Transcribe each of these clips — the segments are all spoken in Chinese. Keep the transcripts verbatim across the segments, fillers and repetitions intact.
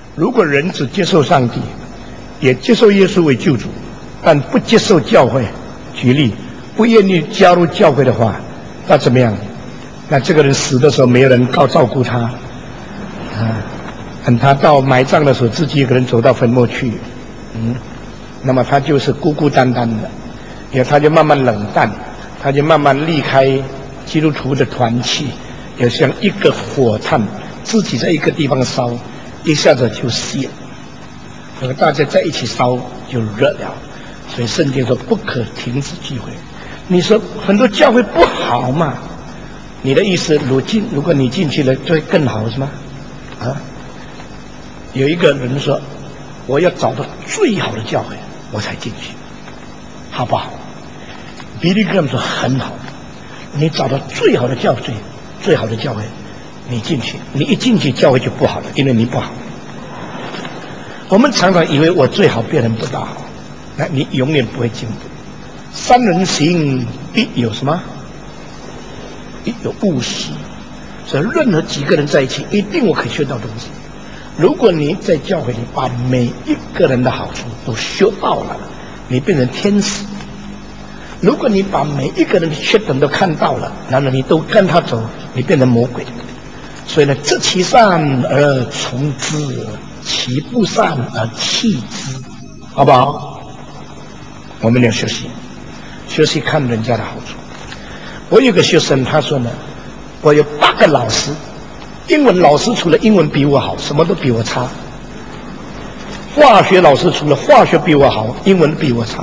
如果人只接受上帝，也接受耶稣为救主，但不接受教会，举例不愿意加入教会的话，那怎么样？那这个人死的时候没有人告照顾他，啊，等他到埋葬的时候，自己一个人走到坟墓去，嗯，那么他就是孤孤单单的，也他就慢慢冷淡，他就慢慢离开基督徒的团契，也像一个火炭，自己在一个地方烧，一下子就熄了。和大家在一起烧就热了，所以圣经说不可停止聚会。你说很多教会不好嘛？你的意思，如进如果你进去了，就会更好是吗？啊？有一个人说，我要找到最好的教会，我才进去，好不好？比利哥们说很好，你找到最好的教会，最好的教会，你进去，你一进去教会就不好了，因为你不好。我们常常以为我最好，别人不大好，那你永远不会进步。三人行必有什么？必有误事。所以任何几个人在一起，一定我可以学到东西。如果你在教会里把每一个人的好处都学到了，你变成天使；如果你把每一个人的缺点都看到了，然后你都跟他走，你变成魔鬼。所以呢，知其善而从之，其不善而弃之，好不好？我们要学习，学习看人家的好处。我有个学生，他说呢，我有八个老师，英文老师除了英文比我好，什么都比我差；化学老师除了化学比我好，英文比我差；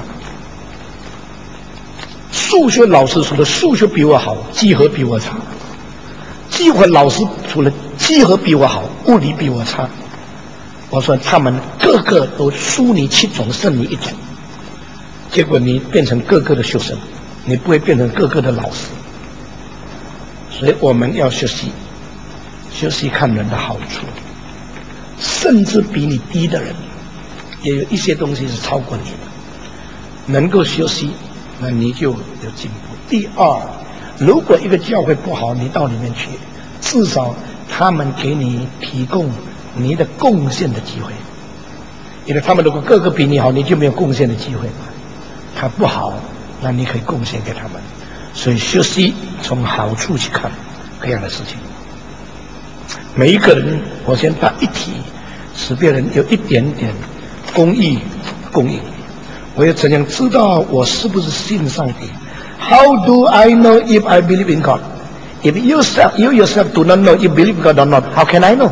数学老师除了数学比我好，几何比我差；几何老师除了几何比我好，物理比我差。我说他们个个都输你七种，胜你一种，结果你变成个个的学生，你不会变成个个的老师。所以我们要学习，学习看人的好处，甚至比你低的人，也有一些东西是超过你的，能够学习，那你就有进步。第二，如果一个教会不好，你到里面去，至少他们给你提供你的贡献的机会，因为他们如果个个比你好，你就没有贡献的机会嘛。他不好，那你可以贡献给他们。所以学习从好处去看这样的事情。每一个人，我先打一题，使别人有一点点公益供应。我要怎样知道我是不是信上帝 ？How do I know if I believe in God? If you yourself, you yourself do not know if you believe in God or not, how can I know?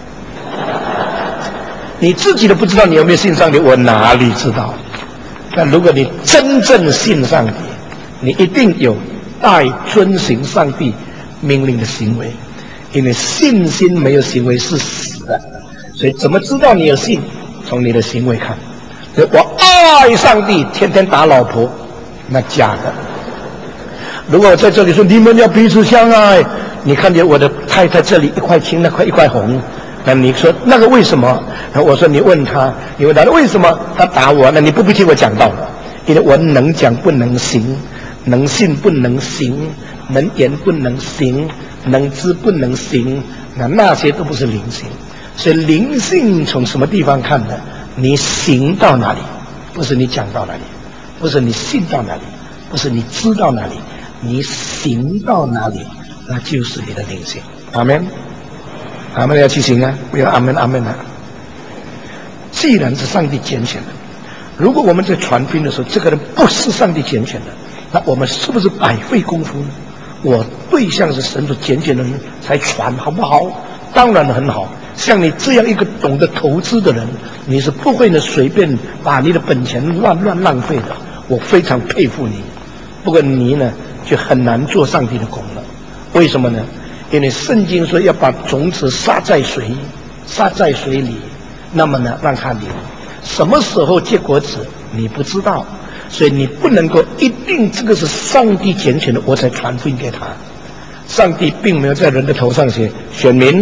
你自己都不知道你有没有信上帝，我哪里知道？但如果你真正信上帝，你一定有爱遵行上帝命令的行为，因为信心没有行为是死的。所以怎么知道你有信？从你的行为看。我爱上帝，天天打老婆，那假的。如果我在这里说你们要彼此相爱，你看见我的太太这里一块青，那块一块红，那你说那个为什么？我说你问他，你问他为什么他打我？那你不必听我讲道了，因为我能讲不能行，能信不能行，能言不能行，能知不能行，那那些都不是灵性。所以灵性从什么地方看呢？你行到哪里，不是你讲到哪里，不是你信到哪里，不是你知道哪里，你行到哪里，那就是你的灵性。阿们，阿们要去行啊，不要阿们阿们啊。既然是上帝拣选的，如果我们在传福音的时候，这个人不是上帝拣选的，那我们是不是白费功夫呢？我对象是神所拣选的人才传，好不好？当然很好。像你这样一个懂得投资的人，你是不会呢随便把你的本钱乱乱浪费的。我非常佩服你。不过你呢就很难做上帝的工了。为什么呢？因为圣经说要把种子撒在水，撒在水里，那么呢让它流。什么时候结果子你不知道，所以你不能够一定这个是上帝拣选的我才传福音给他。上帝并没有在人的头上写选民，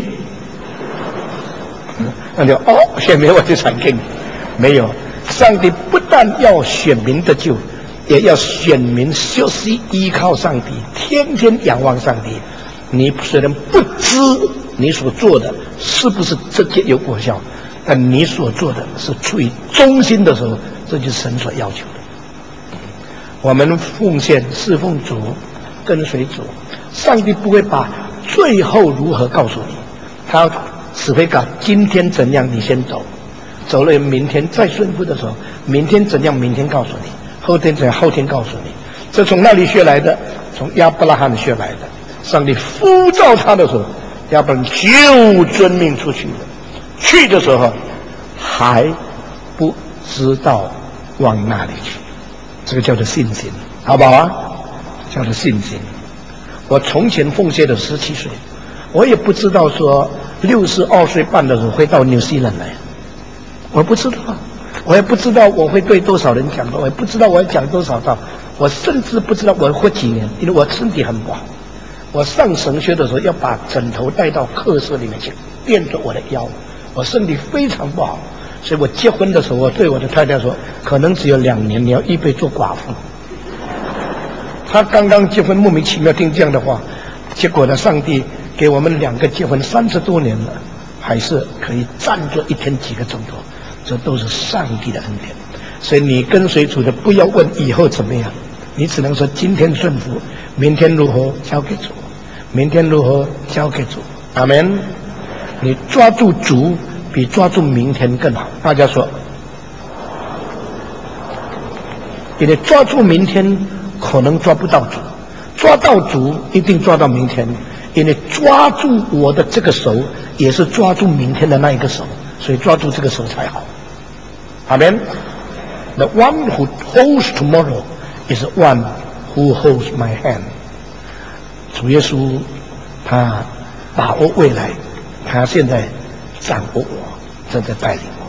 那就哦选民我就传给你，没有。上帝不但要选民得救，也要选民休息依靠上帝，天天仰望上帝。你虽然不知你所做的是不是直接有果效， 但你所做的是出于忠心的时候，这就是神所要求的。我们奉献侍奉主，跟随主，上帝不会把最后如何告诉你，他只会讲今天怎样你先走，走了明天再顺服的时候，明天怎样明天告诉你，后天怎样后天告诉你。这从那里学来的，从亚伯拉罕学来的。上帝呼召他的时候，亚伯拉罕就遵命出去了，去的时候还不知道往哪里去，这个叫做信心，好不好啊？叫做信心。我从前奉献的十七岁，我也不知道说六十二岁半的时候会到纽西兰来，我不知道，我也不知道我会对多少人讲道，我也不知道我要讲多少道，我甚至不知道我会活几年，因为我身体很不好。我上神学的时候要把枕头带到客室里面去垫着我的腰，我身体非常不好，所以我结婚的时候，我对我的太太说，可能只有两年，你要预备做寡妇。她刚刚结婚，莫名其妙听这样的话，结果呢，上帝给我们两个结婚三十多年了，还是可以站着一天几个钟头，这都是上帝的恩典。所以你跟随主的，不要问以后怎么样，你只能说今天顺服，明天如何交给主，明天如何交给主。阿们。你抓住主比抓住明天更好。大家说，因为抓住明天可能抓不到主，抓到主一定抓到明天，因为抓住我的这个手也是抓住明天的那一个手，所以抓住这个手才好。阿们。The one who holds tomorrow is the one who holds my hand。 主耶稣他把握未来，他现在掌握我，正在带领我。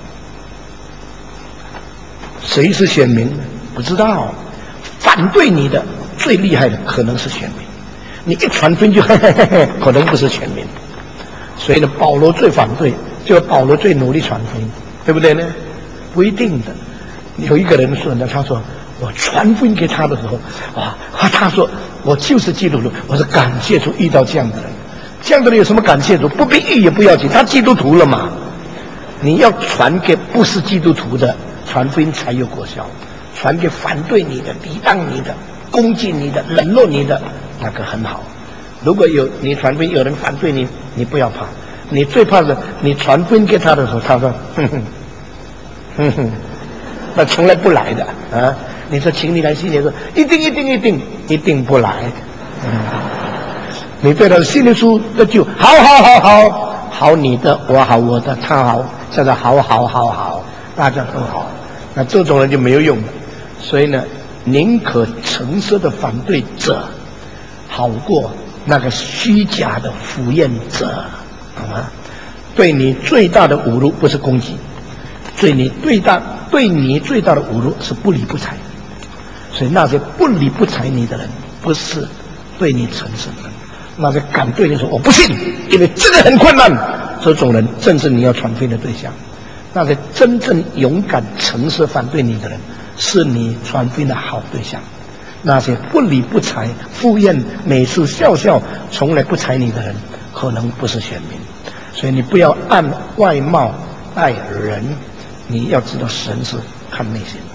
谁是选民？不知道。反对你的最厉害的可能是选民，你一传福音就嘿嘿嘿嘿，可能不是选民。所以呢，保罗最反对，就保罗最努力传福音，对不对呢？不一定的。有一个人说呢，他说我传福音给他的时候，哇，他说我就是基督徒。我说感谢主遇到这样的人，这样的人有什么感谢主？不必遇也不要紧，他基督徒了嘛。你要传给不是基督徒的，传福音才有果效。传给反对你的、抵挡你的、攻击你的、冷落你的，那个很好。如果有你传福音有人反对你，你不要怕，你最怕的，你传福音给他的时候，他说哼哼哼哼，那从来不来的啊！你说请你来信耶稣，一定一定一定一定不来。嗯，你对他的信耶稣那就好好好好好你的，我好我的，他好，叫做好好好好，大家都好。那这种人就没有用了。所以呢，宁可诚实的反对者，好过那个虚假的敷衍者，好吗？对你最大的侮辱不是攻击，对你最大对你最大的侮辱是不理不睬。所以那些不理不睬你的人，不是对你诚实的人。那些敢对你说我不信，因为这个很困难，这种人正是你要传福音的对象。那些真正勇敢诚实反对你的人，是你传福音的好对象。那些不理不睬、敷衍、每次笑笑、从来不睬你的人，可能不是选民。所以你不要按外貌待人，你要知道神是看内心。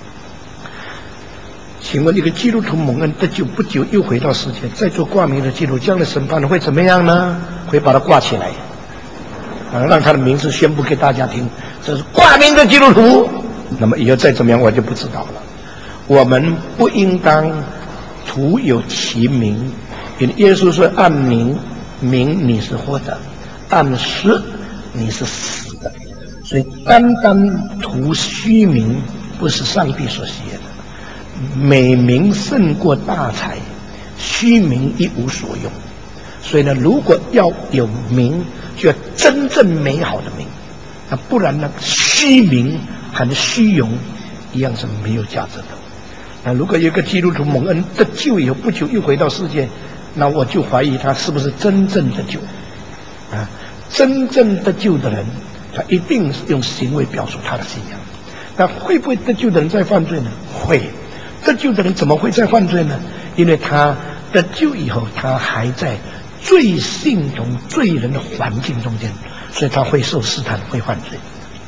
请问一个基督徒蒙恩得救不久又回到世界，在做挂名的基督，将来审判会怎么样呢？会把他挂起来，啊，让他的名字宣布给大家听，这是挂名的基督徒。那么以后再怎么样我就不知道了。我们不应当徒有其名，因为耶稣说按名名你是活的，按实你是死的。所以单单图虚名不是上帝所喜悦的。美名胜过大财，虚名一无所用。所以呢，如果要有名，就要真正美好的名，那不然呢，虚名和虚荣一样是没有价值的。那如果有一个基督徒蒙恩得救以后不久又回到世界，那我就怀疑他是不是真正得救啊？真正得救的人，他一定是用行为表述他的信仰。那会不会得救的人在犯罪呢？会。得救的人怎么会在犯罪呢？因为他得救以后，他还在罪性中罪人的环境中间，所以他会受试探，会犯罪。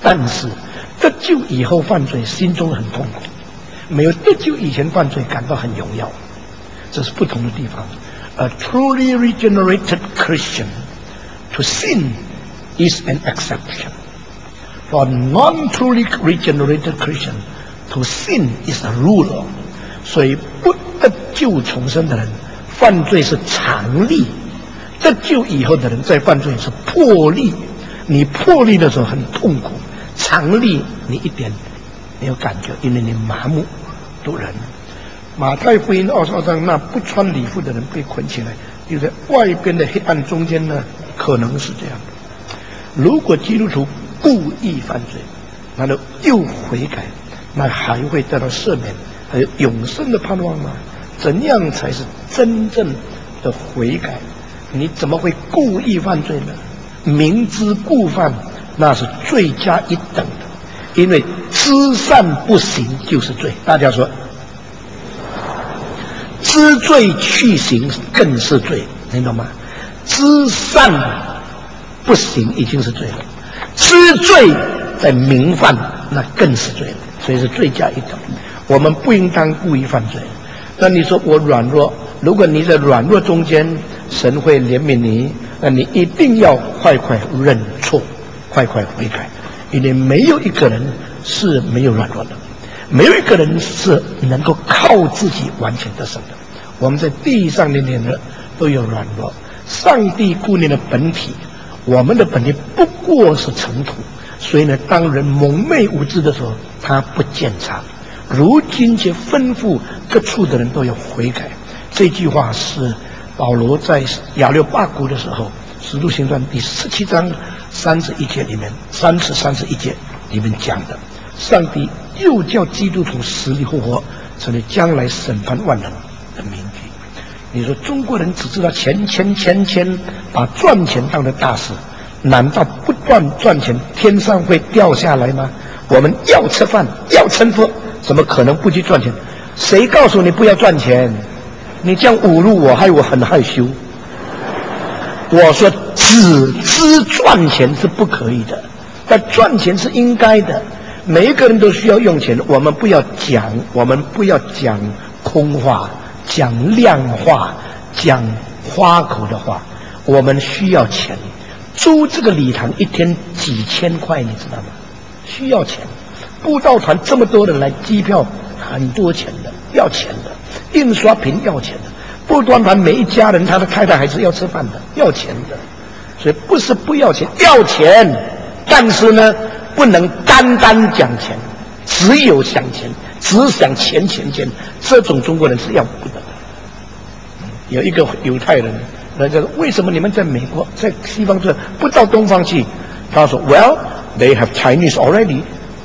但是得救以后犯罪，心中很痛苦；没有得救以前犯罪，感到很荣耀。这是不同的地方。A truly regenerated Christian to sin is an exception. For a non-truly regenerated Christian to sin is a rule. 所以不得救重生的人，犯罪是常例；得救以后的人，在犯罪是破例。你破例的时候很痛苦，常例你一点没有感觉，因为你麻木度人。马太福音二十二章，那不穿礼服的人被捆起来，就在外边的黑暗中间呢，可能是这样的。如果基督徒故意犯罪，那就又悔改，那还会得到赦免，还有永生的盼望吗？怎样才是真正的悔改？你怎么会故意犯罪呢？明知故犯，那是罪加一等的，因为知善不行就是罪。大家说，知罪去行更是罪，你懂吗？知善不行已经是罪了，知罪在明犯，那更是罪了，所以是罪加一等。我们不应当故意犯罪。那你说我软弱，如果你在软弱中间，神会怜悯你，那你一定要快快认错，快快悔改，因为没有一个人是没有软弱的，没有一个人是能够靠自己完全得胜的。我们在地上的人都有软弱，上帝顾念的本体，我们的本体不过是尘土，所以呢，当人蒙昧无知的时候，他不鉴察。如今却吩咐各处的人都要悔改。这句话是保罗在亚略巴谷的时候，使徒行传第十七章三十一节里面，三十三十一节里面讲的。上帝又叫基督徒死里复活，成为将来审判万人的名据。你说中国人只知道钱钱钱钱，把赚钱当成大事，难道不断赚钱，天上会掉下来吗？我们要吃饭，要成佛，怎么可能不去赚钱？谁告诉你不要赚钱？你这样侮辱我，害我很害羞。我说只知赚钱是不可以的，但赚钱是应该的。每一个人都需要用钱，我们不要讲，我们不要讲空话，讲量化，讲花口的话。我们需要钱，租这个礼堂一天几千块，你知道吗？需要钱。布道团这么多人来，机票很多钱的，要钱的。印刷品要钱的，布道团每一家人他的太太还是要吃饭的，要钱的。所以不是不要钱，要钱，但是呢，不能单单讲钱，只有想钱，只想钱钱钱，这种中国人是要不得的。有一个犹太人，人家说为什么你们在美国在西方这不到东方去？他说 Well, they have Chinese already。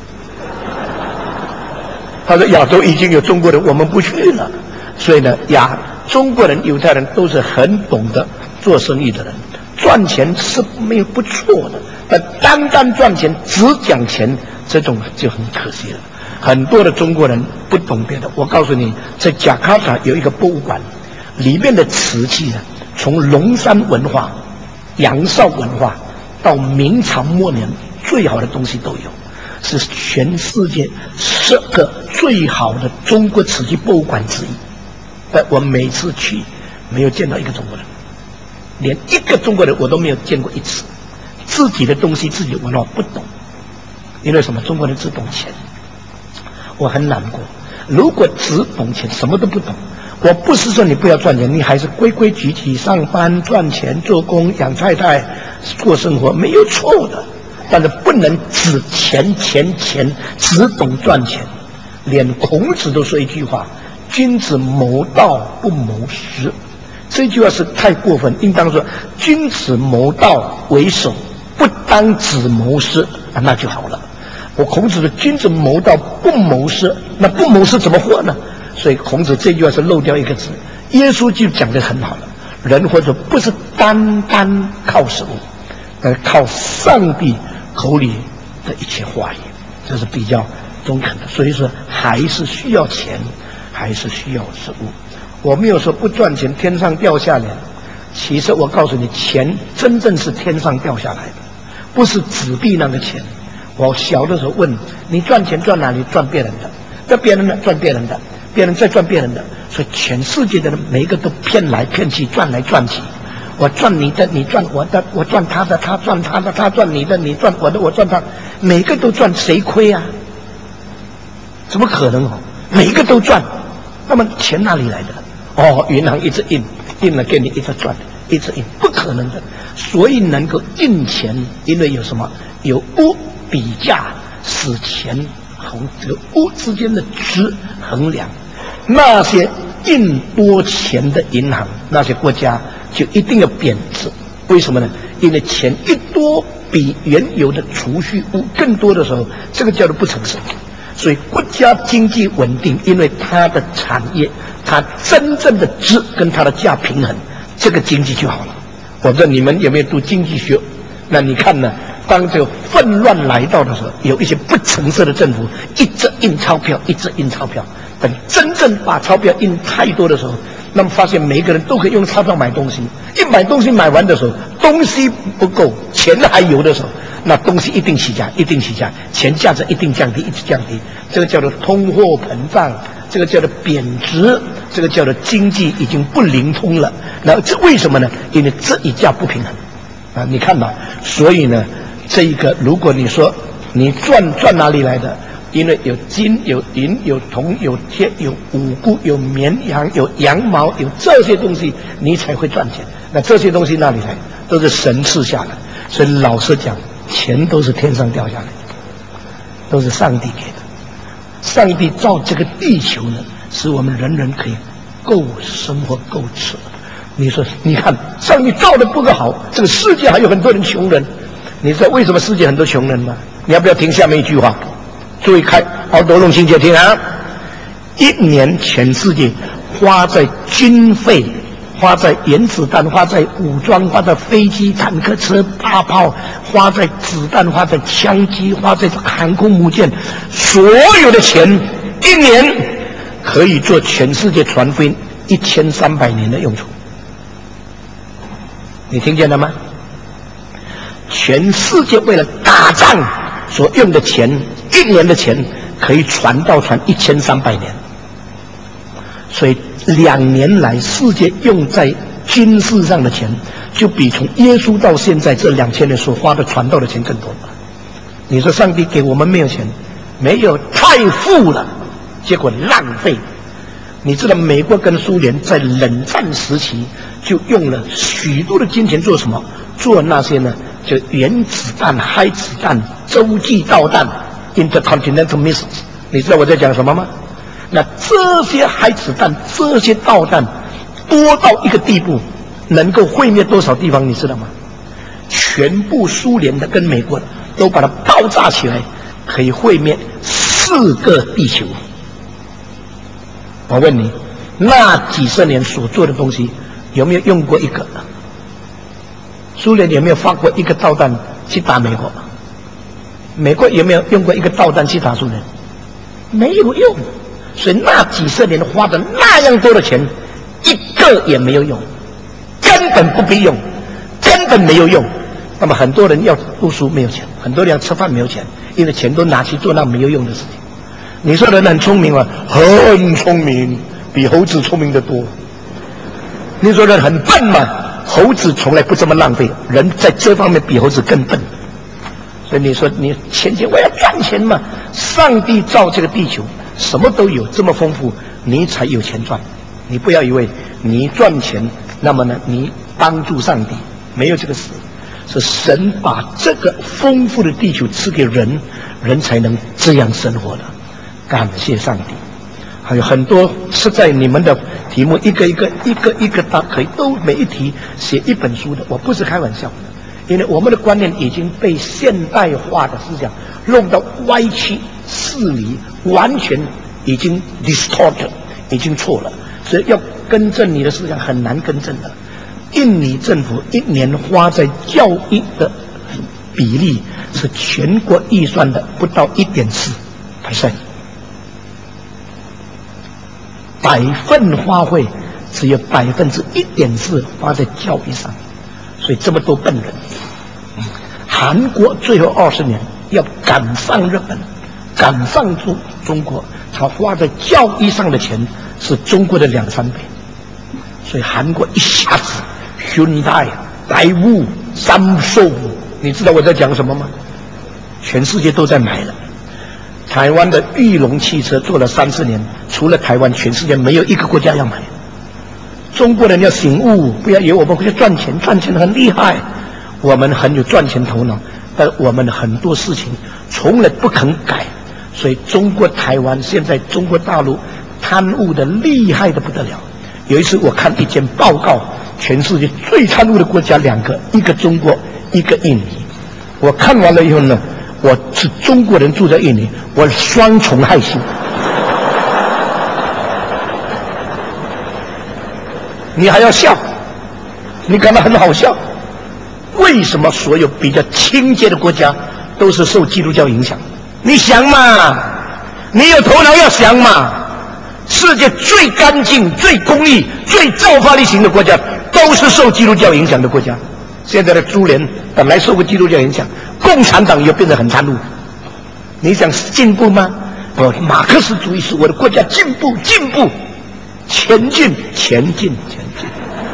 他说亚洲已经有中国人，我们不去了。所以呢，亚中国人、犹太人都是很懂得做生意的人，赚钱是没有不错的，但单单赚钱只讲钱，这种就很可惜了。很多的中国人不懂别的。我告诉你，在加卡塔有一个博物馆，里面的瓷器啊，从龙山文化、杨绍文化到明朝末年，最好的东西都有。是全世界十个最好的中国瓷器博物馆之一，但我每次去没有见到一个中国人，连一个中国人我都没有见过一次。自己的东西自己文化不懂，因为什么？中国人只懂钱，我很难过。如果只懂钱，什么都不懂，我不是说你不要赚钱，你还是规规矩矩上班赚钱、做工、养太太、过生活，没有错的。但是不能只钱钱钱，只懂赚钱。连孔子都说一句话：君子谋道不谋私。这句话是太过分，应当说君子谋道为首，不当只谋私啊，那就好了。我孔子的君子谋道不谋私，那不谋私怎么活呢？所以孔子这句话是漏掉一个字，耶稣就讲得很好了：人活着不是单单靠食物，而靠上帝口里的一切话语，这是比较中肯的。所以说还是需要钱，还是需要食物。我没有说不赚钱天上掉下来，其实我告诉你，钱真正是天上掉下来的，不是纸币那个钱。 我小的时候问你赚钱赚哪里？赚别人的，赚别人的赚别人的，别人再赚别人的，所以全世界的人每一个都骗来骗去，赚来赚去。我赚你的，你赚我的，我赚他的，他赚他的，他赚你的，你赚我的，我赚他，每个都赚，谁亏啊？怎么可能哦？每个都赚，那么钱哪里来的？哦，银行一直印，印了给你一直赚，一直印，不可能的。所以能够印钱，因为有什么？有物比价，使钱衡这个物之间的值衡量。那些印多钱的银行，那些国家就一定要贬值。为什么呢？因为钱一多，比原有的储蓄物更多的时候，这个叫做不诚实。所以国家经济稳定，因为它的产业，它真正的值跟它的价平衡，这个经济就好了。我不知道你们有没有读经济学？那你看呢？当这个纷乱来到的时候，有一些不诚实的政府一直印钞票，一直印钞票。等真正把钞票印太多的时候，那么发现每一个人都可以用钞票买东西。一买东西买完的时候，东西不够，钱还有的时候，那东西一定起价，一定起价，钱价值一定降低，一直降低。这个叫做通货膨胀，这个叫做贬值，这个叫做经济已经不灵通了。那这为什么呢？因为这一价不平衡啊！你看吧，所以呢，这一个如果你说你赚赚哪里来的？因为有金、有银、有铜、有铁、有五谷、有绵羊、有羊毛，有这些东西，你才会赚钱。那这些东西哪里来？都是神赐下来。所以老实讲，钱都是天上掉下来的，都是上帝给的。上帝造这个地球呢，使我们人人可以够生活、够吃。你说，你看，上帝造的不够好，这个世界还有很多人穷人。你知道为什么世界很多穷人吗？你要不要听下面一句话？注意看，好多弄清楚听啊！一年全世界花在军费、花在原子弹、花在武装、花在飞机、坦克车、大炮、花在子弹、花在枪击、花在航空母舰，所有的钱，一年可以做全世界传福音一千三百年的用处。你听见了吗？全世界为了打仗所用的钱，一年的钱可以传道传一千三百年。所以两年来世界用在军事上的钱，就比从耶稣到现在这两千年所花的传道的钱更多。你说上帝给我们没有钱？没有，太富了，结果浪费。你知道美国跟苏联在冷战时期就用了许多的金钱做什么？做那些呢，就原子弹、氦子弹、洲际导弹 （intercontinental missiles）。你知道我在讲什么吗？那这些氦子弹、这些导弹多到一个地步，能够毁灭多少地方？你知道吗？全部苏联的跟美国的都把它爆炸起来，可以毁灭四个地球。我问你，那几十年所做的东西有没有用过一个？苏联有没有发过一个导弹去打美国？美国有没有用过一个导弹去打苏联？没有用。所以那几十年花的那样多的钱，一个也没有用，根本不必用，根本没有用。那么很多人要读书没有钱，很多人要吃饭没有钱，因为钱都拿去做那没有用的事情。你说人很聪明吗？很聪明，比猴子聪明得多。你说人很笨吗？猴子从来不这么浪费，人在这方面比猴子更笨。所以你说你钱钱我要赚钱嘛？上帝造这个地球，什么都有，这么丰富，你才有钱赚。你不要以为你赚钱，那么呢，你帮助上帝，没有这个事。是神把这个丰富的地球赐给人，人才能这样生活的。感谢上帝。还有很多是在你们的题目一个一个一个一个答可以都每一题写一本书的，我不是开玩笑的，因为我们的观念已经被现代化的思想弄到歪曲四离，完全已经 distorted， 已经错了，所以要更正你的思想很难更正的。印尼政府一年花在教育的比例是全国预算的不到 一点四%，百分花费只有百分之一点四花在教育上，所以这么多笨人。韩国最后二十年要赶上日本，赶上中中国，他花在教育上的钱是中国的两三倍。所以韩国一下子 Hyundai、大物、Samsung， 你知道我在讲什么吗？全世界都在买了。台湾的裕隆汽车做了三四年，除了台湾，全世界没有一个国家要买。中国人要醒悟，不要以为我们会赚钱，赚钱很厉害，我们很有赚钱头脑，但我们很多事情从来不肯改。所以中国台湾现在中国大陆贪污的厉害的不得了。有一次我看一件报告，全世界最贪污的国家两个，一个中国，一个印尼。我看完了以后呢，我是中国人住在印尼，我双重害羞。你还要笑，你感到很好笑。为什么所有比较清洁的国家都是受基督教影响？你想嘛，你有头脑要想嘛。世界最干净、最公义、最造化力型的国家，都是受基督教影响的国家。现在的苏联本来受过基督教影响，共产党又变得很贪污。你想进步吗？不，马克思主义是我的国家进步、进步、前进、前进、前进。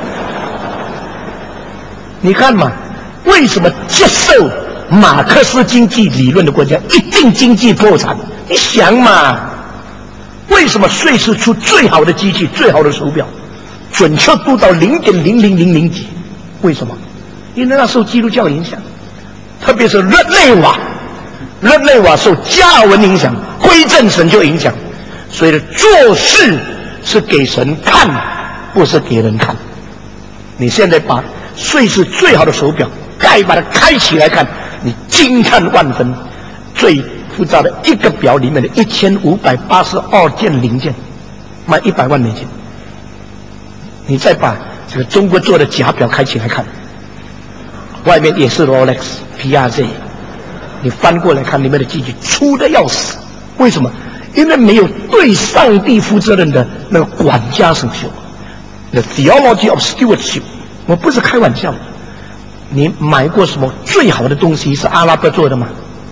你看嘛，为什么接受马克思经济理论的国家一定经济破产？你想嘛。为什么瑞士出最好的机器、最好的手表，准确度到零点零零零零几？为什么？因为那受基督教影响，特别是日内瓦，日内瓦受加尔文影响，归正神就影响，所以做事是给神看，不是给人看。你现在把瑞士最好的手表，该把它开起来看，你惊叹万分。最复杂的一个表里面的一千五百八十二件零件，卖一百万美金。你再把这个中国做的假表开起来看，外面也是 Rolex、P R Z， 你翻过来看里面的机器粗的要死。为什么？因为没有对上帝负责任的那个管家生锈。The theology of stewardship， 我不是开玩笑的。你买过什么最好的东西是阿拉伯做的吗？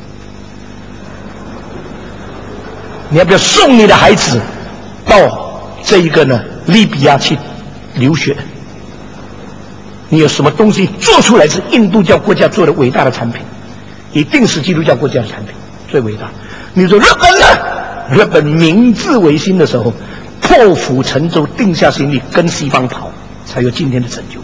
你要不要送你的孩子到这一个呢利比亚去留学？你有什么东西做出来是印度教国家做的伟大的产品？一定是基督教国家的产品最伟大。你说日本呢？日本明治维新的时候，破釜沉舟，定下心力跟西方跑，才有今天的成就。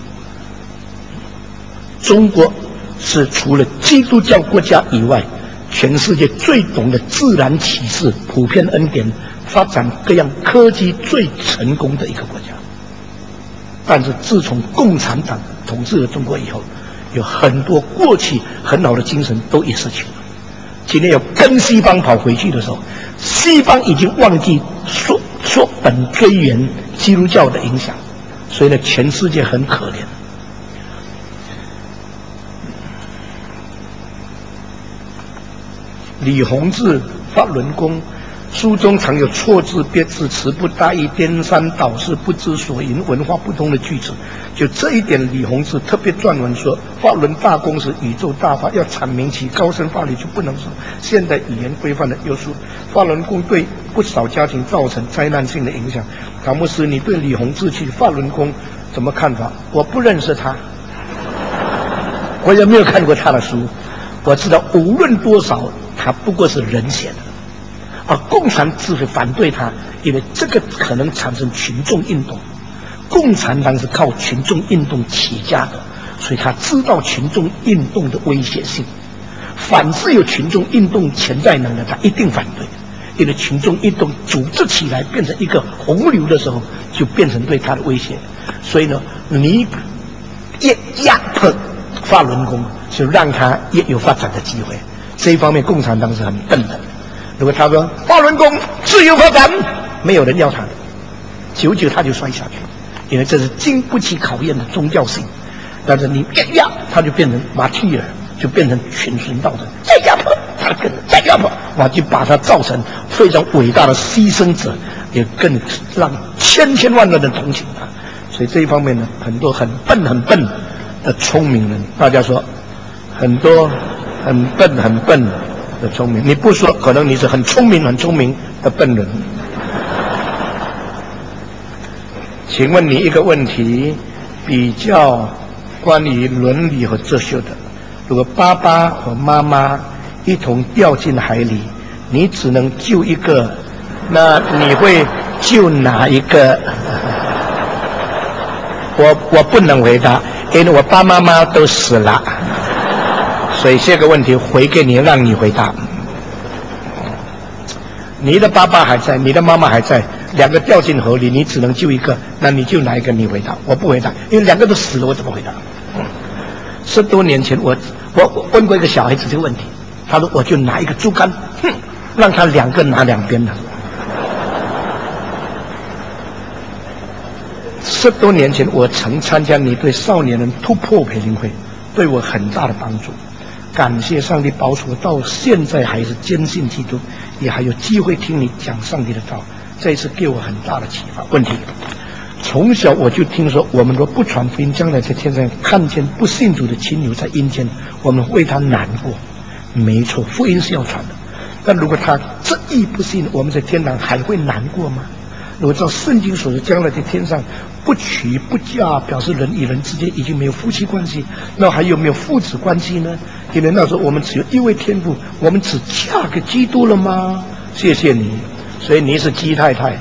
中国是除了基督教国家以外，全世界最懂得自然启示、普遍恩典、发展各样科技最成功的一个国家。但是自从共产党统治了中国以后，有很多过去很好的精神都已失去了。今天要跟西方跑回去的时候，西方已经忘记说说本追源基督教的影响，所以呢，全世界很可怜。李洪志、法轮功，书中常有错字、别字、词不达意、颠三倒四、不知所云、文化不通的句子。就这一点，李洪志特别撰文说，法轮大公是宇宙大法，要阐明其高深法理，就不能受现代语言规范的约束。法轮功对不少家庭造成灾难性的影响。卡牧师，你对李洪志去法轮功怎么看法？我不认识他，我也没有看过他的书。我知道无论多少，他不过是人写的，而共产之所以反对他，因为这个可能产生群众运动。共产党是靠群众运动起家的，所以他知道群众运动的危险性。反之有群众运动潜在能的，他一定反对，因为群众运动组织起来变成一个洪流的时候，就变成对他的威胁。所以呢，你越压迫法轮功，就让他越有发展的机会。这一方面，共产党是很笨的。如果他说法轮功自由发展，没有人要他的，久久他就摔下去，因为这是经不起考验的宗教性。但是你越压，他就变成马蒂尔，就变成群寻道的，再压迫他跟着再压迫，哇，就把他造成非常伟大的牺牲者，也更让千千万万人同情他。所以这一方面呢，很多很笨很笨的聪明人，大家说很多很笨很笨的聪明。你不说，可能你是很聪明、很聪明的笨人。请问你一个问题，比较关于伦理和哲学的：如果爸爸和妈妈一同掉进海里，你只能救一个，那你会救哪一个？我我不能回答，因为我爸妈妈都死了，所以这个问题回给你，让你回答。你的爸爸还在，你的妈妈还在，两个掉进河里，你只能救一个，那你救哪一个？你回答，我不回答，因为两个都死了，我怎么回答？十多年前我我我问过一个小孩子这个问题，他说我就拿一个竹竿，哼，让他两个拿两边的。十多年前我曾参加你对少年人突破培灵会，对我很大的帮助。感谢上帝保守我到现在还是坚信基督，也还有机会听你讲上帝的道，这一次给我很大的启发。问题，从小我就听说，我们若不传福音，将来在天上看见不信主的亲友在阴间，我们为他难过。没错，福音是要传的，但如果他这一不信，我们在天堂还会难过吗？如果照圣经所说，将来在天上不娶不嫁，表示人与人之间已经没有夫妻关系，那还有没有父子关系呢？因为那时候我们只有一位天父，我们只嫁给基督了吗？谢谢你，所以你是基太太，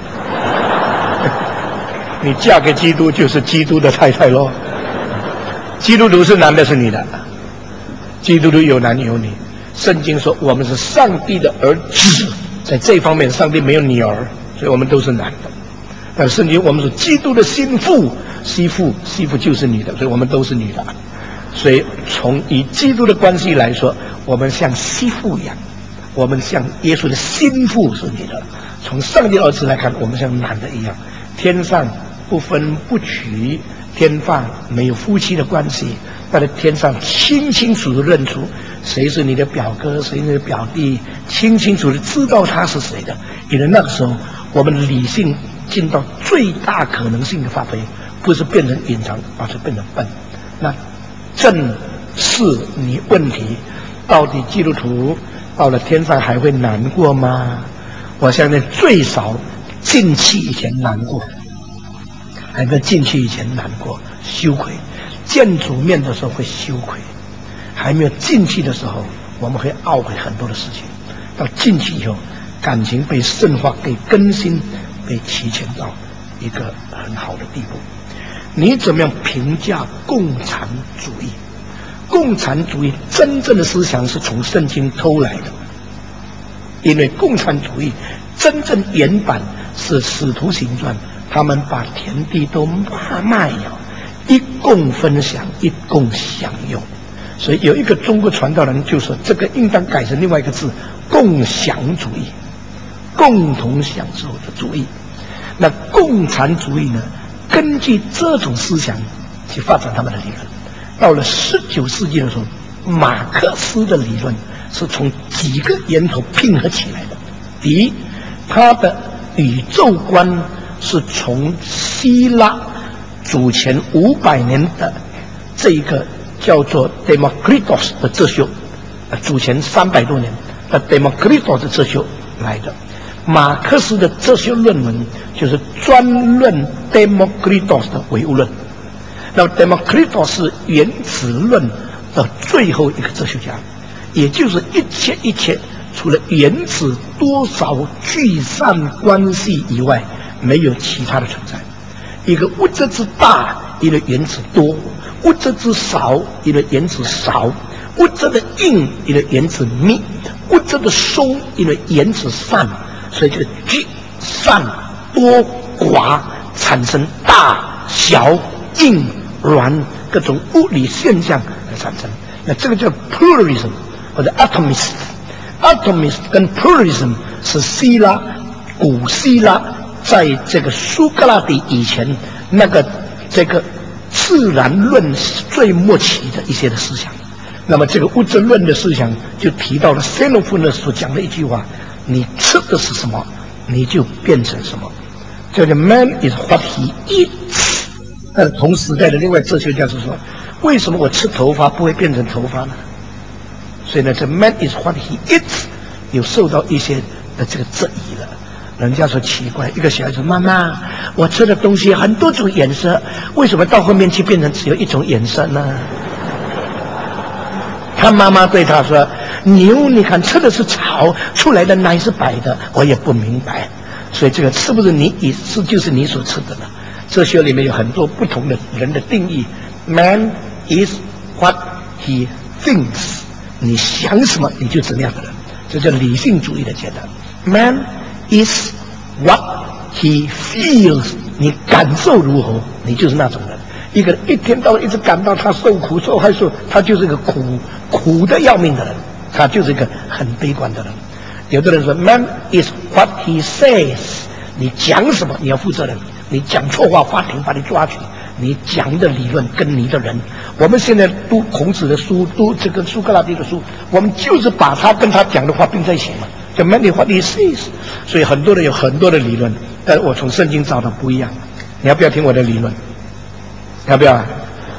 你嫁给基督就是基督的太太咯。基督徒是男的是女的？基督徒有男有女。圣经说我们是上帝的儿子，在这方面上帝没有女儿，所以我们都是男的。但圣经我们是基督的心腹，媳妇媳妇就是女的，所以我们都是女的。所以从以基督的关系来说，我们像媳妇一样，我们像耶稣的心腹是女的。从上帝儿子来看，我们像男的一样。天上不分不娶，天上没有夫妻的关系，但在天上清清楚楚认出谁是你的表哥，谁是你的表弟，清清楚楚知道他是谁的。因为那个时候我们理性进到最大可能性的发挥，不是变成隐藏，而是变成笨。那正是你问题，到底基督徒到了天上还会难过吗？我相信最少进去以前难过，还没进去以前难过，羞愧。见主面的时候会羞愧，还没有进去的时候，我们会懊悔很多的事情。到进去以后，感情被圣化、被更新、被提前到一个很好的地步。你怎么样评价共产主义？共产主义真正的思想是从圣经偷来的，因为共产主义真正原版是使徒行传，他们把田地都卖卖了，一共分享，一共享用。所以有一个中国传道人就说，这个应当改成另外一个字，共享主义，共同享受的主义。那共产主义呢，根据这种思想去发展他们的理论。到了十九世纪的时候，马克思的理论是从几个源头拼合起来的。第一，他的宇宙观是从希腊主前五百年的这一个叫做 Democritus 的哲学，主前三百多年的 Democritus 的哲学来的。马克思的哲学论文就是专论 Democritus 的唯物论。那么 Democritus 是原子论的最后一个哲学家，也就是一切一切除了原子多少聚散关系以外，没有其他的存在。一个物质之大，因为原子多；物质之少，因为原子少；物质的硬，因为原子密；物质的松，因为原子散。所以这个聚散多寡产生大小硬软各种物理现象的产生。那这个叫 pluralism 或者 atomist。atomist 跟 pluralism 是希腊古希腊在这个苏格拉底以前那个这个自然论最末期的一些的思想。那么这个物质论的思想就提到了 Xenophon 所讲的一句话，你吃的是什么，你就变成什么，叫做 Man is what he eats。 但是同时代的另外哲学家是说，为什么我吃头发不会变成头发呢？ 所以呢，这 man is what he is 有受到一些的这个质疑了。人家说奇怪，一个小孩子，妈妈，我吃的东西很多种颜色，为什么到后面去变成只有一种颜色呢？他妈妈对他说：“牛，你看吃的是草，出来的奶是白的，我也不明白。所以这个是不是你也是就是你所吃的呢？”哲学里面有很多不同的人的定义。Man is what he thinks。你想什么，你就怎么样的人，这叫理性主义的阶段。Man is what he feels。你感受如何，你就是那种人。一个人一天到晚一直感到他受苦受害受，他就是一个苦苦的要命的人，他就是一个很悲观的人。有的人说 Man is what he says。 你讲什么你要负责任，你讲错话法庭把你抓去，你讲的理论跟你的人。我们现在读孔子的书，读这个苏格拉底的书，我们就是把他跟他讲的话并在一起嘛，叫 Man is what he says。 所以很多人有很多的理论，但是我从圣经找的不一样。你要不要听我的理论？要不要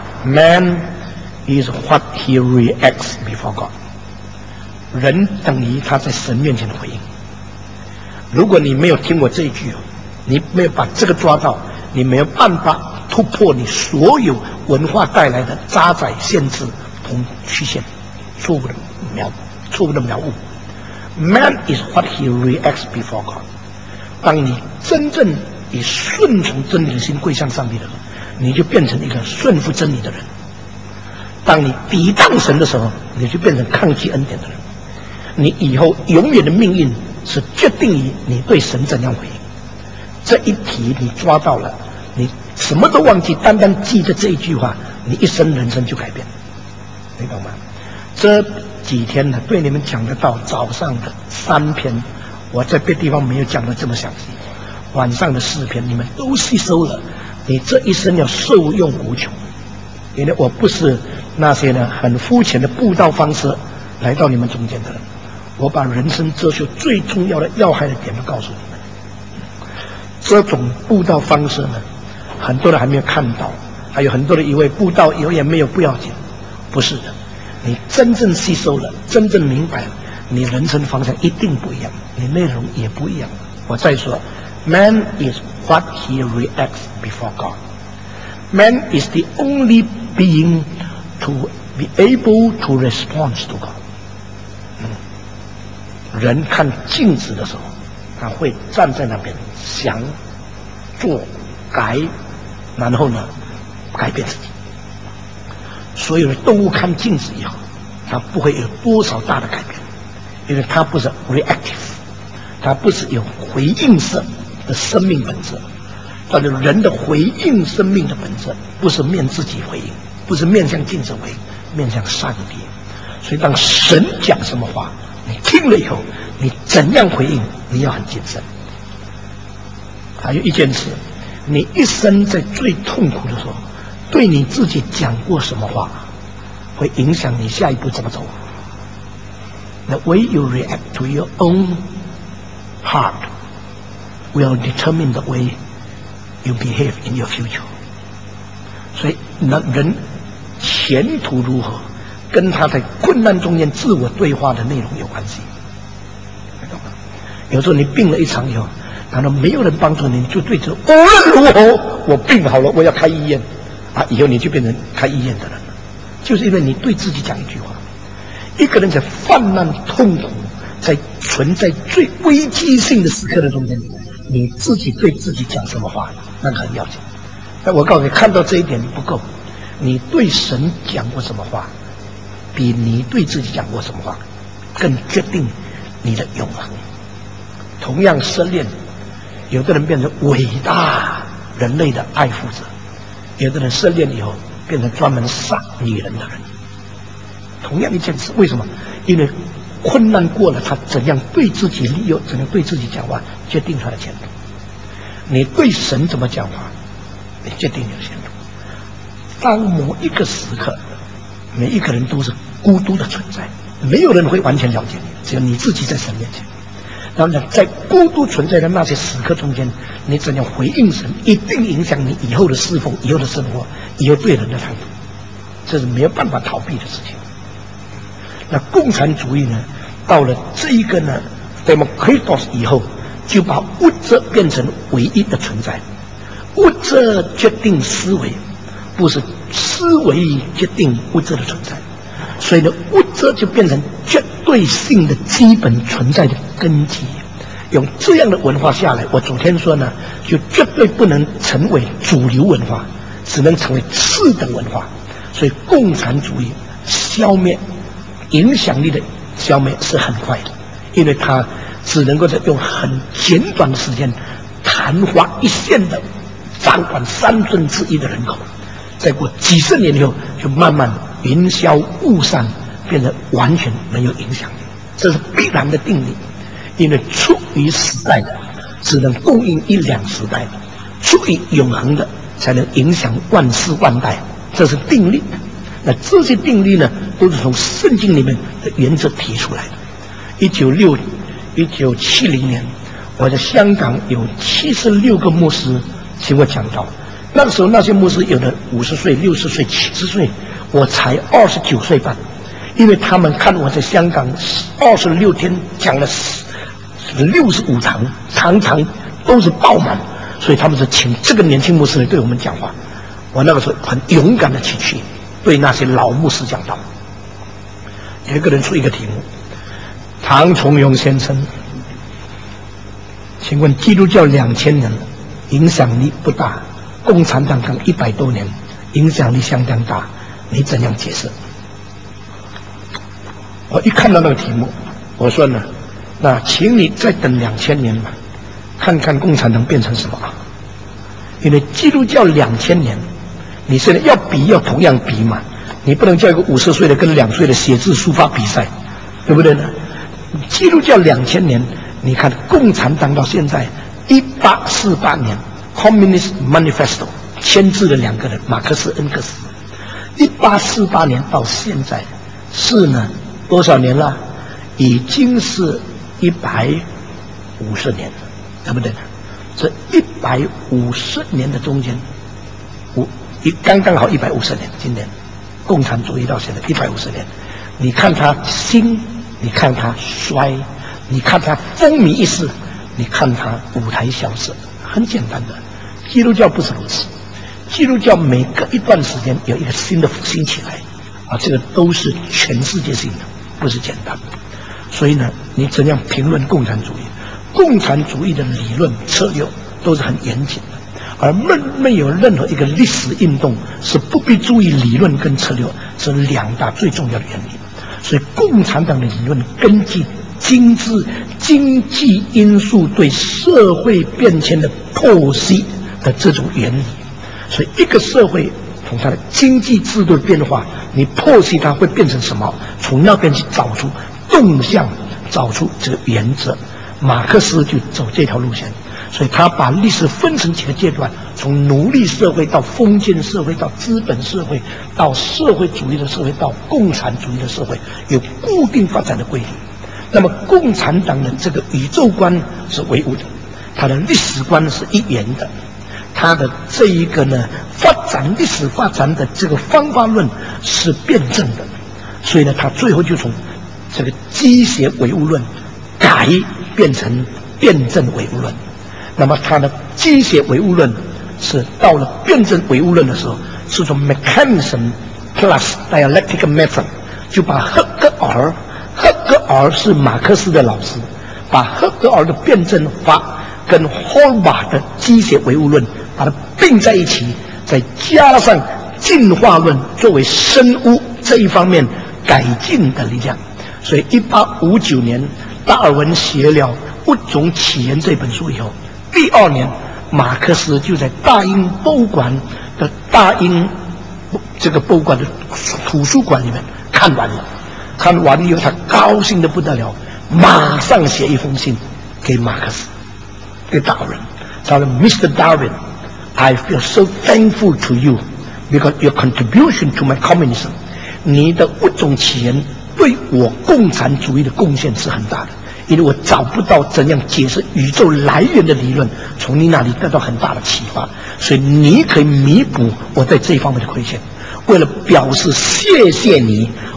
？Man is what he reacts before God。 人等于他在神面前的回应。如果你没有听我这一句，你没有把这个抓到，你没有办法突破你所有文化带来的渣滓、限制同曲线、错误的描错误的描误。Man is what he reacts before God。 当你真正以顺从真理的心归向上帝的人，你就变成一个顺服真理的人。当你抵挡神的时候，你就变成抗拒恩典的人。你以后永远的命运是决定于你对神怎样回应。这一题你抓到了，你什么都忘记，单单记着这一句话，你一生人生就改变，你懂吗？这几天呢，对你们讲得到早上的三篇，我在别的地方没有讲得这么详细。晚上的四篇你们都吸收了，你这一生要受用无穷。因为我不是那些呢很肤浅的布道方式来到你们中间的人，我把人生哲学最重要的要害的点都告诉你们。这种布道方式呢，很多人还没有看到，还有很多人以为布道有也没有不要紧，不是的。你真正吸收了，真正明白了，你人生方向一定不一样，你内容也不一样。我再说 Man is what he reacts before God。 Man is the only being to be able to respond to God。 人看镜子的时候，他会站在那边想做改，然后呢改变自己。所有的动物看镜子以后，它不会有多少大的改变，因为它不是 reactive， 它不是有回应式的生命本质。但是人的回应生命的本质，不是面自己回应，不是面向镜子回应，面向上帝。所以当神讲什么话，你听了以后，你怎样回应，你要很谨慎。还有一件事，你一生在最痛苦的时候，对你自己讲过什么话，会影响你下一步怎么走。The way you react to your own heart will determine the way you behave in your future。 所以那人前途如何，跟他在困难中间自我对话的内容有关系，懂吗？有时候你病了一场以后，难道没有人帮助你，你就对着无论如何我病好了，我要开医院啊！以后你就变成开医院的人了，就是因为你对自己讲一句话。一个人在泛滥痛苦，在存在最危机性的时刻的中间，你自己对自己讲什么话，那个很要紧。但我告诉你，看到这一点不够，你对神讲过什么话，比你对自己讲过什么话更决定你的永恒。同样失恋，有的人变成伟大人类的爱护者，有的人失恋以后变成专门杀女人的人。同样一件事，为什么？因为困难过了，他怎样对自己利用，怎样对自己讲话，决定他的前途。你对神怎么讲话，你决定你的前途。当某一个时刻，每一个人都是孤独的存在，没有人会完全了解你，只有你自己在神面前。然后呢，在孤独存在的那些时刻中间，你怎样回应神，一定影响你以后的侍奉、以后的生活、以后对人的态度，这是没有办法逃避的事情。 那共产主义呢，到了这一个呢 Demokritos 以后，就把物质变成唯一的存在，物质决定思维，不是思维决定物质的存在。所以呢，物质就变成绝对性的基本存在的根基。用这样的文化下来，我昨天说呢，就绝对不能成为主流文化，只能成为次等文化。所以共产主义消灭影响力的消灭是很快的，因为它只能够在用很简短的时间昙花一现的掌管三分之一的人口，再过几十年以后就慢慢云消雾散，变得完全没有影响力，这是必然的定理。因为处于时代的只能供应一两时代，处于永恒的才能影响万世万代，这是定律。那这些定律呢，都是从圣经里面的原则提出来的。一九六一九七零年，我在香港有七十六个牧师请我讲道，那个时候那些牧师有的五十岁、六十岁、七十岁，我才二十九岁半，因为他们看我在香港二十六天讲了六十五场，常常都是爆满，所以他们是请这个年轻牧师来对我们讲话。我那个时候很勇敢的去去对那些老牧师讲道。有一个人出一个题目，唐崇荣先生，请问基督教两千年影响力不大，共产党刚一百多年影响力相当大，你怎样解释？我一看到那个题目，我说呢，那请你再等两千年吧，看看共产党变成什么。因为基督教两千年，你现在要比要同样比嘛，你不能叫一个五十岁的跟两岁的写字书法比赛，对不对呢？基督教两千年，你看共产党到现在一八四八年 Communist Manifesto 签字的两个人，马克思恩格斯，一八四八年到现在是呢多少年了？已经是一百五十年了，对不对呢？这一百五十年的中间，我一刚刚好一百五十年，今年共产主义到现在一百五十年，你看它兴，你看它衰，你看它风靡一时，你看它舞台消失，很简单的。基督教不是如此，基督教每隔一段时间有一个新的复兴起来，啊，这个都是全世界性的，不是简单的。所以呢，你怎样评论共产主义？共产主义的理论策略都是很严谨的，而没没有任何一个历史运动是不必注意理论跟策略，这两大最重要的原理。所以共产党的理论根据经济经济因素对社会变迁的剖析的这种原理。所以一个社会从它的经济制度的变化，你剖析它会变成什么，从那边去找出动向，找出这个原则。马克思就走这条路线，所以他把历史分成几个阶段，从奴隶社会到封建社会，到资本社会，到社会主义的社会，到共产主义的社会，有固定发展的规律。那么共产党的这个宇宙观是唯物的，它的历史观是一元的，它的这一个呢发展历史发展的这个方法论是辩证的，所以呢，他最后就从这个机械唯物论改变成辩证唯物论。那么他的机械唯物论是到了辩证唯物论的时候，是从 mechanism plus dialectic method， 就把赫格尔，赫格尔是马克思的老师，把赫格尔的辩证法跟 Holbach 的机械唯物论把它并在一起，再加上进化论作为生物这一方面改进的力量。所以一八五九年达尔文写了《物种起源》这本书以后，第二年马克思就在大英博物馆的大英这个博物馆的图书馆里面看完了，看完以后他高兴得不得了，马上写一封信给马克思，给达尔文，他说 Mister Darwin, I feel so thankful to you because your contribution to my communism， 你的物种起源对我共产主义的贡献是很大的，因为我找不到怎样解释宇宙来源的理论，从你那里得到很大的启发，所以你可以弥补我在这一方面的亏欠。为了表示谢谢你，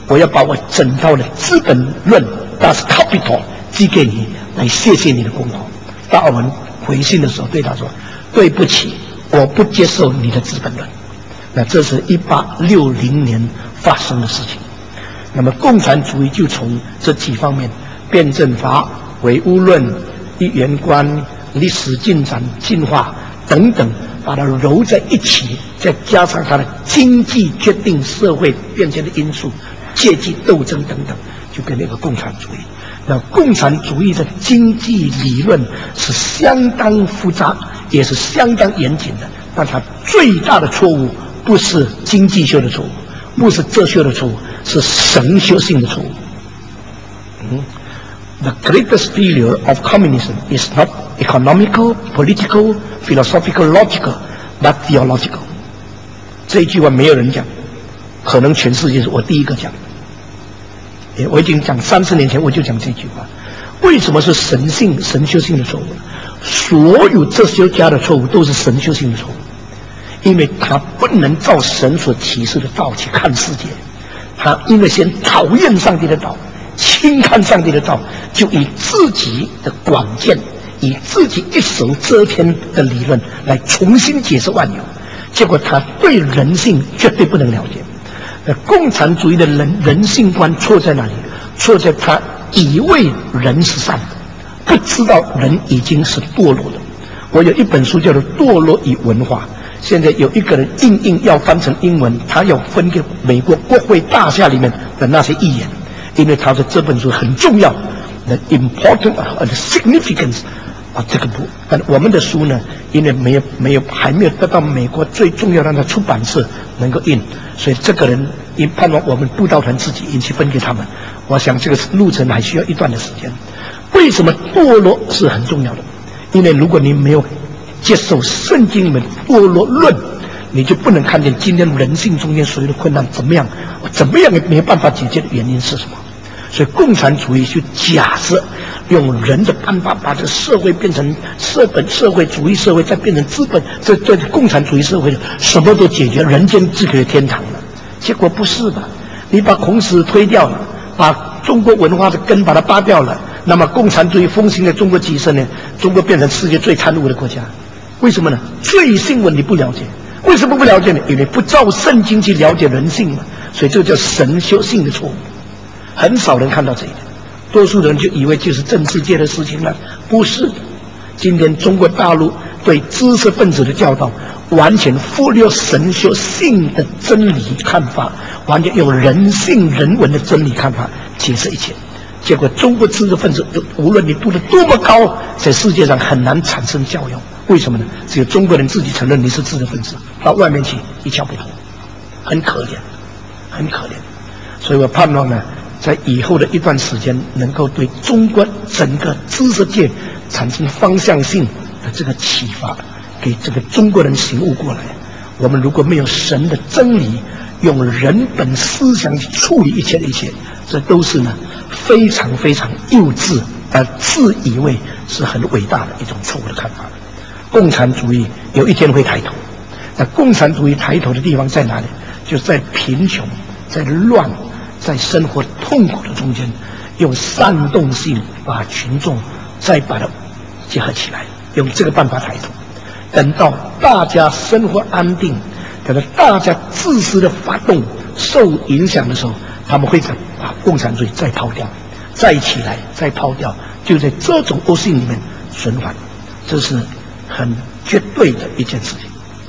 我要把我整套的《资本论》Das Kapital 寄给你，来谢谢你的功劳。达尔文回信的时候对他说：“对不起，我不接受你的《资本论》。”那这是一八六零年发生的事情。那么共产主义就从这几方面，辩证法、唯物论、一元观、历史进展、进化等等，把它揉在一起，再加上它的经济决定社会变迁的因素、阶级斗争等等，就变成一个共产主义。那共产主义的经济理论是相当复杂，也是相当严谨的，但它最大的错误不是经济学的错误，不是哲学的错误，是神学性的错误。嗯 The greatest failure of communism is not economical, political, philosophical, logical, but theological. 这一句话没有人讲，可能全世界是我第一个讲。我已经讲三十年前我就讲这句话。为什么是神性、神学性的错误？所有哲学家的错误都是神学性的错误，因为他不能照神所启示的道去看世界，他因为先讨厌上帝的道，轻看上帝的道，就以自己的广见，以自己一手遮天的理论来重新解释万有，结果他对人性绝对不能了解。共产主义的人人性观错在哪里？错在他以为人是善的，不知道人已经是堕落的。我有一本书叫做《堕落与文化》，现在有一个人硬硬要翻成英文，他要分给美国国会大厦里面的那些议员，因为他说这本书很重要 ，the important and significance 啊这个部。但我们的书呢，因为没有没有还没有得到美国最重要的那出版社能够印，所以这个人因盼望我们布道团自己印去分给他们。我想这个路程还需要一段的时间。为什么堕落是很重要的？因为如果你没有接受圣经里面堕落论，你就不能看见今天人性中间所有的困难怎么样，怎么样也没有办法解决的原因是什么。所以共产主义就假设用人的办法把这个社会变成社本社会主义社会，再变成资本，这这共产主义社会什么都解决，人间就可以天堂了。结果不是的，你把孔子推掉了，把中国文化的根把它扒掉了，那么共产主义风行在中国几十年，中国变成世界最贪污的国家。为什么呢？罪性问题不了解。为什么不了解呢？因为不照圣经去了解人性嘛，所以这个叫神学性的错误。很少人看到这一点，多数人就以为就是政治界的事情了，不是的。今天中国大陆对知识分子的教导，完全忽略神学性的真理看法，完全用人性人文的真理看法解释一切。结果中国知识分子无论你读得多么高，在世界上很难产生教养。为什么呢？只有中国人自己承认你是知识分子，到外面去一窍不通，很可怜，很可怜。所以我盼望呢，在以后的一段时间，能够对中国整个知识界产生方向性的这个启发，给这个中国人醒悟过来。我们如果没有神的真理，用人本思想去处理一切的一切，这都是呢非常非常幼稚而自以为是很伟大的一种错误的看法。共产主义有一天会抬头，那共产主义抬头的地方在哪里？就在贫穷、在乱、在生活痛苦的中间，用煽动性把群众再把它结合起来，用这个办法抬头。等到大家生活安定，等到大家自私的发动受影响的时候，他们会把共产主义再抛掉，再起来，再抛掉，就在这种恶性里面循环。这是很绝对的一件事情。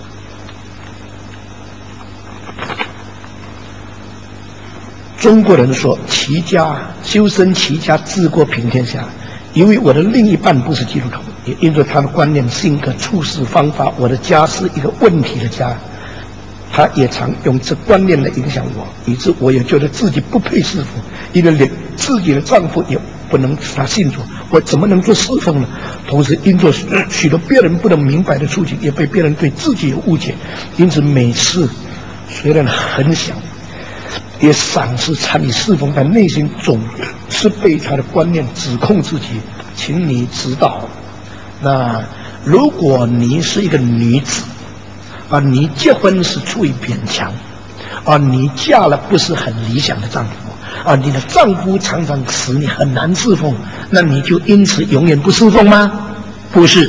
中国人说齐家修身齐家治国平天下，因为我的另一半不是基督徒，也因着他的观念性格处事方法，我的家是一个问题的家，他也常用这观念来影响我，以致我也觉得自己不配侍奉，因为连自己的丈夫也不能使他信主，我怎么能做侍奉呢？同时因着许多别人不能明白的处境，也被别人对自己有误解，因此每次虽然很想也赏识参与侍奉，但内心总是被他的观念指控自己。请你指导，那如果你是一个女子，啊，你结婚是出于勉强， 啊，你嫁了不是很理想的丈夫啊，你的丈夫常常使你很难侍奉，那你就因此永远不侍奉吗？不是。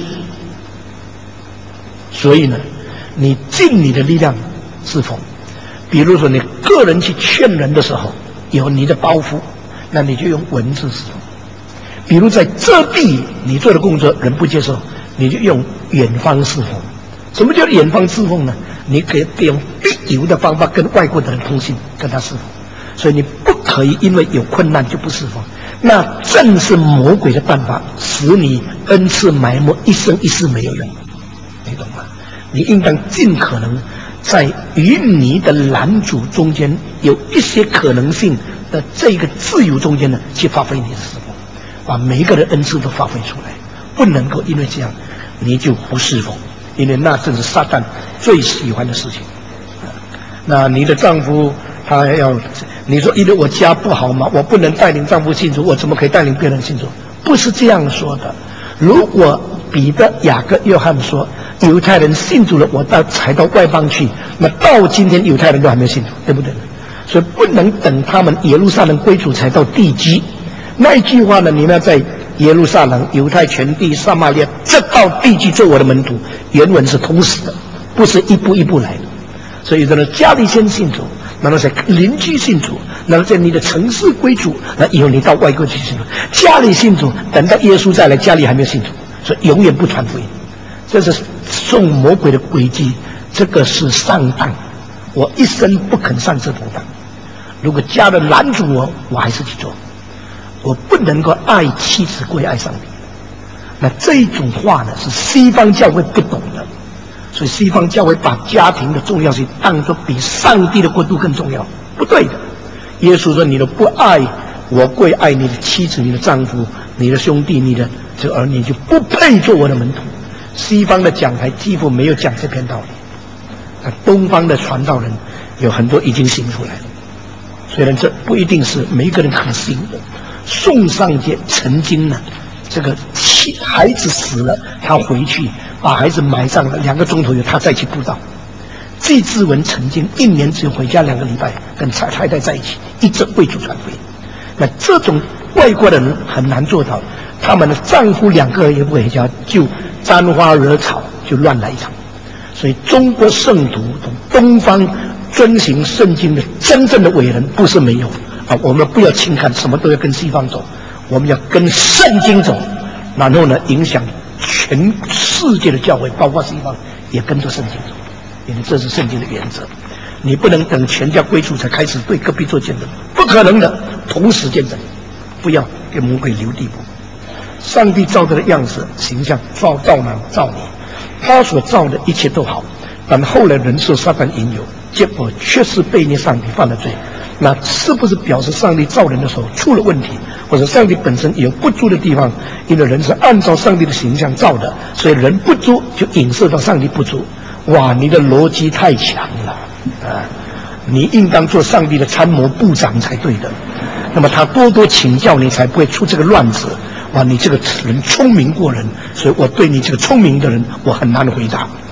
所以呢，你尽你的力量侍奉。比如说你个人去劝人的时候，有你的包袱，那你就用文字侍奉。比如在遮蔽你做的工作人不接受，你就用远方侍奉。什么叫远方侍奉呢？你可以用必由的方法跟外国的人通信，跟他侍奉。所以你不可以因为有困难就不侍奉，那正是魔鬼的办法，使你恩赐埋没，一生一世没有用。你懂吗？你应当尽可能在与你的拦阻中间有一些可能性的这个自由中间呢，去发挥你的侍奉，把每一个人恩赐都发挥出来，不能够因为这样你就不侍奉，因为那正是撒旦最喜欢的事情。那你的丈夫他要你说因为我家不好嘛，我不能带领丈夫信主，我怎么可以带领别人信主？不是这样说的。如果彼得、雅各、约翰说犹太人信主了，我到才到外邦去，那到今天犹太人都还没有信主，对不对？所以不能等他们耶路撒冷归主才到地基。那一句话呢，你们要在耶路撒冷、犹太全地、撒玛利亚，这到地基做我的门徒，原文是同时的，不是一步一步来的。所以有的人家里先信主，然后在邻居信主，然后在你的城市归主，那以后你到外国去信主，家里信主，等到耶稣再来，家里还没有信主，所以永远不传福音。这是送魔鬼的诡计，这个是上当。我一生不肯上这种当。如果家人拦住我，我还是去做。我不能够爱妻子归爱上帝。那这种话呢，是西方教会不懂的。所以西方教会把家庭的重要性当作比上帝的国度更重要，不对的。耶稣说：“你都不爱我，归爱你的妻子、你的丈夫、你的兄弟、你的这儿女，就不配做我的门徒。”西方的讲台几乎没有讲这篇道理，那东方的传道人有很多已经行出来了。虽然这不一定是每一个人可行的。宋尚节曾经呢，这个孩子死了，他回去把孩子埋葬了，两个钟头以后他再去布道。季志文曾经一年只有回家两个礼拜，跟太太在一起，一直为主传福音。那这种外国的人很难做到，他们的丈夫两个人也不回家，就沾花惹草，就乱来一场。所以中国圣徒东方遵行圣经的真正的伟人不是没有啊，我们不要轻看，什么都要跟西方走，我们要跟圣经走，然后呢，影响全世界的教会，包括西方也跟着圣经走，因为这是圣经的原则。你不能等全家归主才开始对隔壁做见证，不可能的，同时见证，不要给魔鬼留地步。上帝造的样子、形象造造哪造你，他所造的一切都好，但后来人受撒旦引诱，结果确实背逆上帝犯了罪。那是不是表示上帝造人的时候出了问题，或者上帝本身有不足的地方？因为人是按照上帝的形象造的，所以人不足就影射到上帝不足。哇，你的逻辑太强了啊！你应当做上帝的参谋部长才对的。那么他多多请教你，才不会出这个乱子。哇，你这个人聪明过人，所以我对你这个聪明的人，我很难回答。